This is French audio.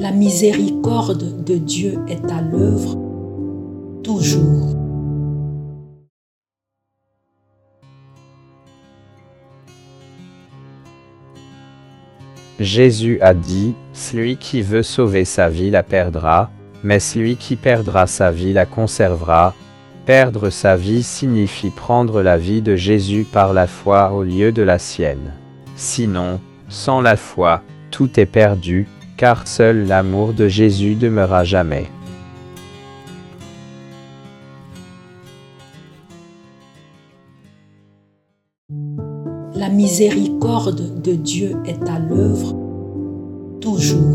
La miséricorde de Dieu est à l'œuvre toujours. Jésus a dit, « Celui qui veut sauver sa vie la perdra, mais celui qui perdra sa vie la conservera. » Perdre sa vie signifie prendre la vie de Jésus par la foi au lieu de la sienne. Sinon, sans la foi, tout est perdu, car seul l'amour de Jésus demeure à jamais. La miséricorde de Dieu est à l'œuvre toujours.